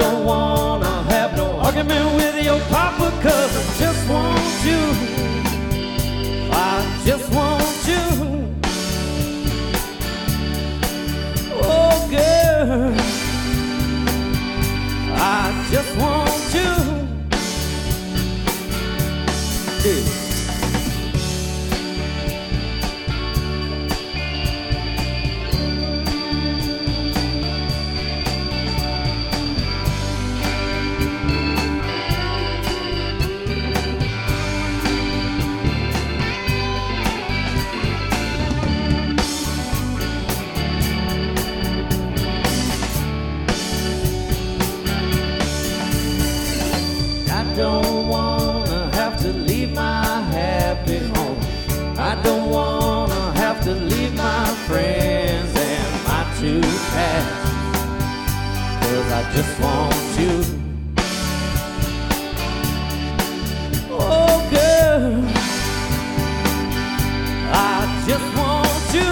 don't wanna have no argument with your papa, 'cause I just want you. I just want you. Oh girl, I just want you. Yeah. I don't wanna have to leave my happy home. I don't wanna have to leave my friends and my two cats, 'cause I just want you. Oh girl, I just want you.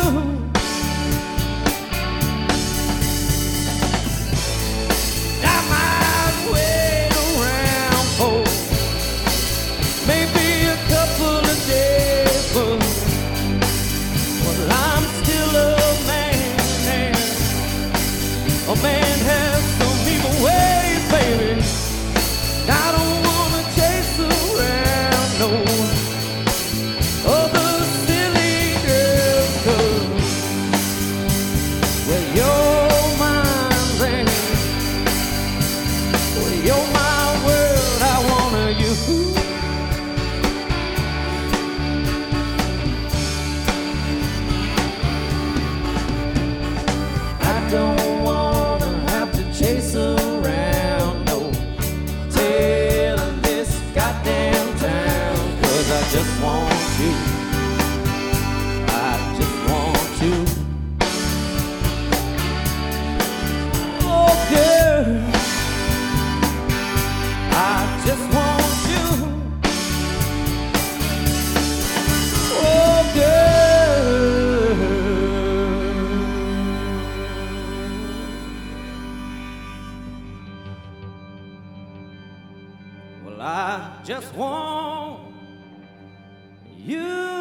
Maybe a couple of days, but well, I'm still a man, and a man has some evil ways, baby. I don't wanna chase around no other silly girls, 'cause well, you're mine, and well, you're my world. I wanna you. Don't wanna have to chase around no tail of this goddamn town, 'cause I just want you. I just want you. Oh girl, I just want you. Oh girl, well, I just want you.